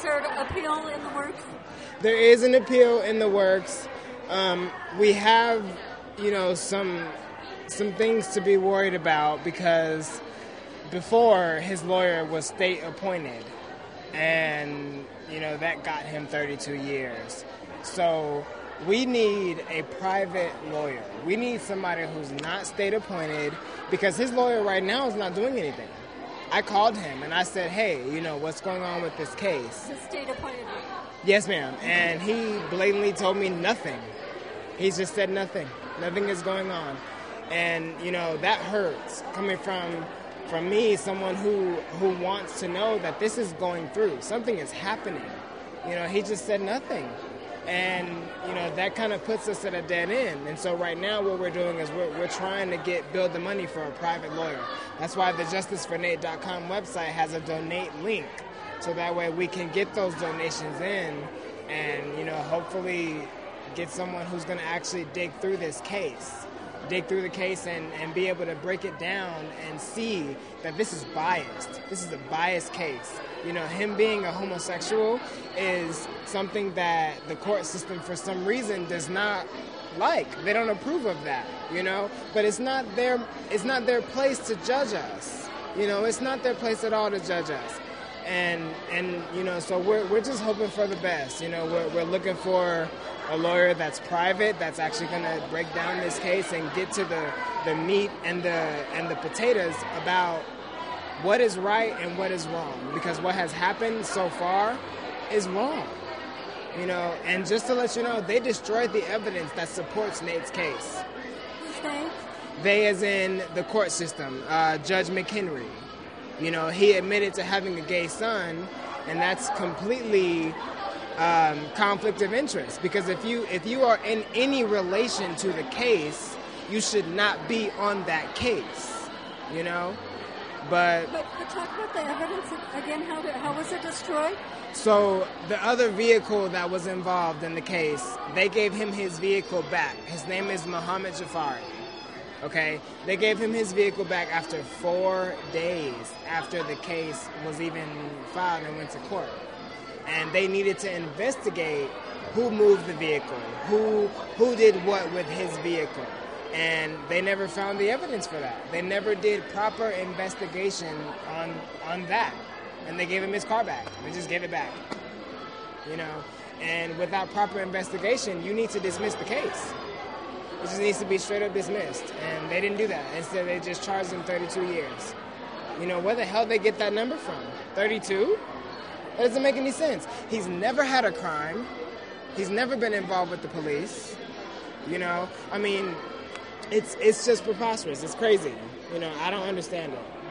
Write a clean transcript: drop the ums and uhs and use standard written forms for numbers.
there an appeal in the works? There is an appeal in the works. We have, some things to be worried about because before his lawyer was state appointed, and that got him 32 years. So we need a private lawyer. We need somebody who's not state appointed because his lawyer right now is not doing anything. I called him and I said, hey, what's going on with this case? The state appointed. Yes, ma'am. And he blatantly told me nothing. He's just said nothing. Nothing is going on. And, that hurts coming from me, someone who wants to know that this is going through. Something is happening. He just said nothing. And, that kind of puts us at a dead end. And so right now what we're doing is we're trying to build the money for a private lawyer. That's why the justicefornate.com website has a donate link. So that way we can get those donations in and, hopefully get someone who's going to actually dig through this case. Dig through the case and be able to break it down and see that this is biased. This is a biased case. Him being a homosexual is something that the court system for some reason does not like. They don't approve of that, But it's not their place to judge us. It's not their place at all to judge us. And so we're just hoping for the best. We're looking for a lawyer that's private, that's actually going to break down this case and get to the meat and the potatoes about what is right and what is wrong. Because what has happened so far is wrong. And just to let you know, they destroyed the evidence that supports Nate's case. They? They as in the court system, Judge McHenry. He admitted to having a gay son, and that's completely conflict of interest. Because if you are in any relation to the case, you should not be on that case, But talk about the evidence again. How was it destroyed? So the other vehicle that was involved in the case, they gave him his vehicle back. His name is Muhammad Jafari. Okay, they gave him his vehicle back after 4 days after the case was even filed and went to court. And they needed to investigate who moved the vehicle, who did what with his vehicle. And they never found the evidence for that. They never did proper investigation on that. And they gave him his car back. They just gave it back. And without proper investigation, you need to dismiss the case. It just needs to be straight up dismissed. And they didn't do that. Instead, they just charged him 32 years. Where the hell they get that number from? 32? That doesn't make any sense. He's never had a crime. He's never been involved with the police. It's just preposterous. It's crazy. I don't understand it.